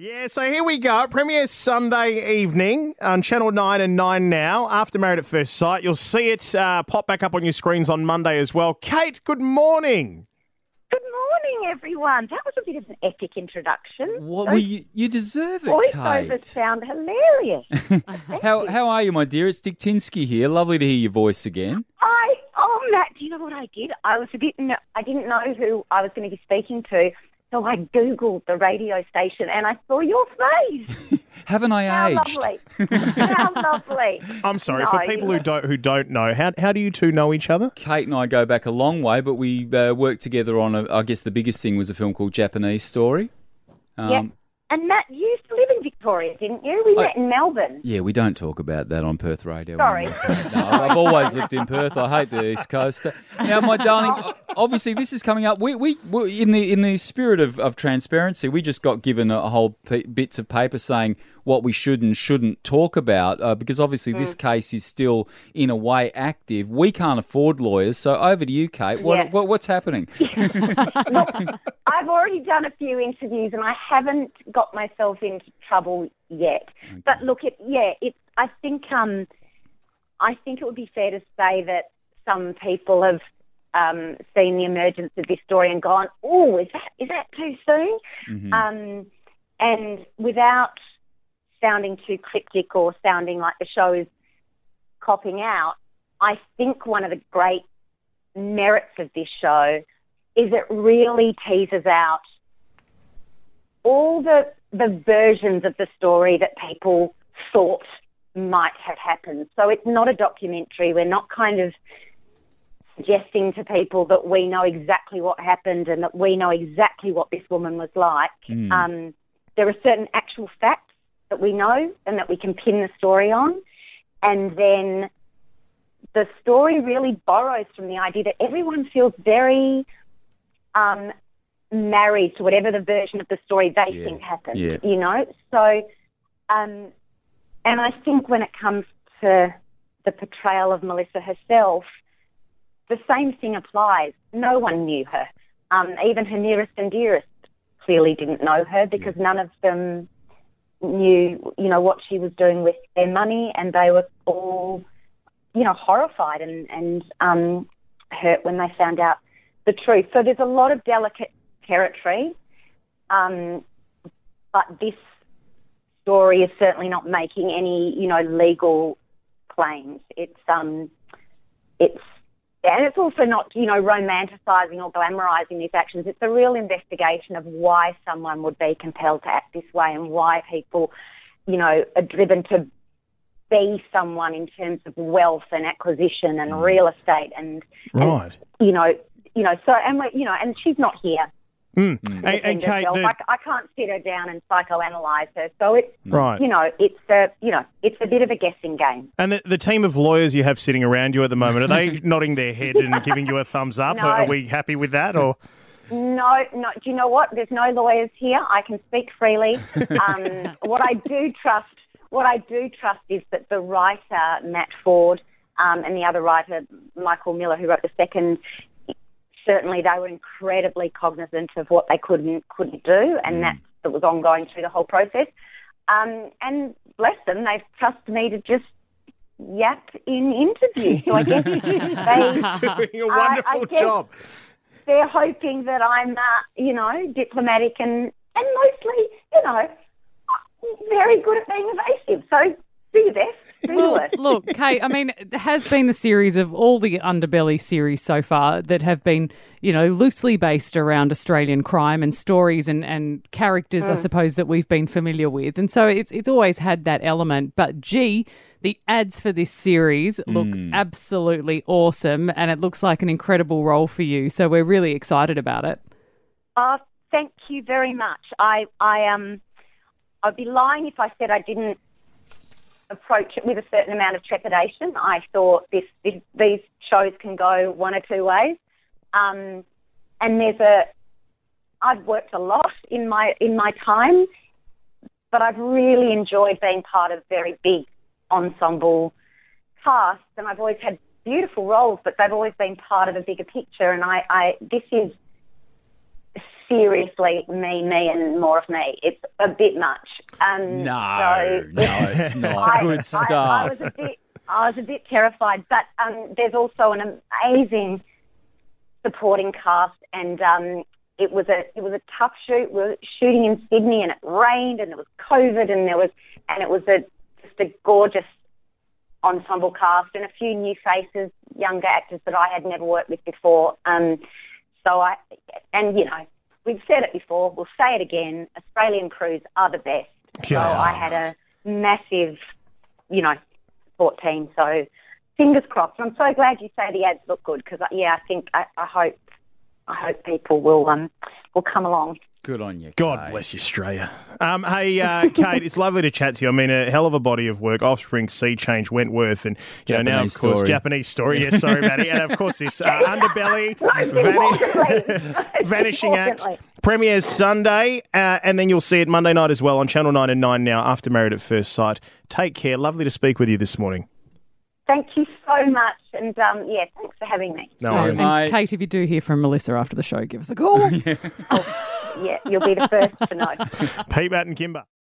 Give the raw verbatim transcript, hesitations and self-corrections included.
Yeah, so here we go. Premiere Sunday evening on Channel nine and nine Now. After Married at First Sight. You'll see it uh, pop back up on your screens on Monday as well. Kate, good morning. Good morning, everyone. That was a bit of an epic introduction. What, well, you, you deserve it, Voiceovers Kate. sound hilarious. how how are you, my dear? It's Dick Tinsky here. Lovely to hear your voice again. I oh Matt, do you know what I did? I was a bit I didn't know who I was going to be speaking to, so I googled the radio station and I saw your face. Haven't I How aged? lovely! How lovely! I'm sorry, No, for people who don't who don't know, how how do you two know each other? Kate and I go back a long way, but we uh, worked together on, a, I guess the biggest thing was a film called Japanese Story. Um, Yeah. And Matt, you used to live in Victoria, didn't you? We I- met in Melbourne. Yeah, we don't talk about that on Perth Radio. Sorry. No, I've always lived in Perth. I hate the East Coast. Now, my darling, obviously this is coming up. We, we, we in the in the spirit of, of transparency, we just got given a whole p- bits of paper saying what we should and shouldn't talk about uh, because obviously mm. this case is still in a way active. We can't afford lawyers, so over to you, Kate. What, Yes. what what's happening? Look, I've already done a few interviews and I haven't got myself into trouble yet. Okay. But look, it, yeah, it's. I think um, I think it would be fair to say that some people have um, seen the emergence of this story and gone, "Oh, is that is that too soon?" Mm-hmm. Um, and without sounding too cryptic or sounding like the show is copping out, I think one of the great merits of this show is it really teases out all the the versions of the story that people thought might have happened. So it's not a documentary. We're not kind of suggesting to people that we know exactly what happened and that we know exactly what this woman was like. Mm. Um, there are certain actual facts that we know and that we can pin the story on. And then the story really borrows from the idea that everyone feels very um, married to whatever the version of the story they Yeah. think happened, Yeah. you know? So, um, and I think when it comes to the portrayal of Melissa herself, the same thing applies. No one knew her. Um, even her nearest and dearest clearly didn't know her because none of them knew, you know, what she was doing with their money, and they were all, you know, horrified and, and um, hurt when they found out the truth. So there's a lot of delicate territory, um, but this story is certainly not making any, you know, legal claims. It's um, it's and it's also not, you know, romanticising or glamorising these actions. It's a real investigation of why someone would be compelled to act this way and why people, you know, are driven to be someone in terms of wealth and acquisition and mm. real estate and, right. and, you know, you know, so, and, we, you know, and she's not here. Mm. And, and Kate, the... I, I can't sit her down and psychoanalyse her. So it's, right. you know, it's a, you know, it's a bit of a guessing game. And the, the team of lawyers you have sitting around you at the moment, are they nodding their head and giving you a thumbs up? No. Are we happy with that, or? No, no. Do you know what? There's no lawyers here. I can speak freely. Um, what I do trust, what I do trust is that the writer Matt Ford um, and the other writer Michael Miller, who wrote the second. Certainly, they were incredibly cognizant of what they could and couldn't do, and mm. that, that was ongoing through the whole process. Um, and bless them, they've trusted me to just yap in interviews. So I guess they doing a wonderful uh, job. They're hoping that I'm, uh, you know, diplomatic and and mostly, you know, very good at being evasive. So. Do your best. Do your Well, worst. look, Kate, I mean, it has been the series of all the Underbelly series so far that have been, you know, loosely based around Australian crime and stories and, and characters, mm. I suppose, that we've been familiar with. And so it's it's always had that element. But, gee, the ads for this series look mm. absolutely awesome, and it looks like an incredible role for you. So we're really excited about it. Uh, thank you very much. I, I, um, I'd be lying if I said I didn't approach it with a certain amount of trepidation. I thought this, this these shows can go one or two ways, um, and there's a. I've worked a lot in my in my time, but I've really enjoyed being part of very big ensemble casts, and I've always had beautiful roles, but they've always been part of a bigger picture. And I, I this is seriously me, me, and more of me. It's a bit much. Um, No, so no, it's not. I, Good I, stuff. I, was a bit, I was a bit terrified, but um, there's also an amazing supporting cast, and um, it was a it was a tough shoot. We were shooting in Sydney, and it rained, and there was COVID, and there was and it was a just a gorgeous ensemble cast and a few new faces, younger actors that I had never worked with before. Um, so I, and you know, we've said it before, we'll say it again, Australian crews are the best. So Yeah. I had a massive, you know, support team. So fingers crossed. I'm so glad you say the ads look good because, yeah, I think, I, I hope, I hope people will, um, will come along. Good on you, God Kate. bless you, Australia. Um, hey, uh, Kate, it's lovely to chat to you. I mean, a hell of a body of work. Offspring, Sea Change, Wentworth, and you know, now, of Japanese course, Story. Japanese Story. Yes, sorry, Maddie. And, of course, this uh, Underbelly, Vani- Vanishing Act, Importantly. premieres Sunday, uh, and then you'll see it Monday night as well on Channel nine and nine now, after Married at First Sight. Take care. Lovely to speak with you this morning. Thank you so much. And, um, yeah, thanks for having me. No So, worries. and Mate. Kate, if you do hear from Melissa after the show, give us a call. Yeah, you'll be the first to know. Pete, Matt and Kimber.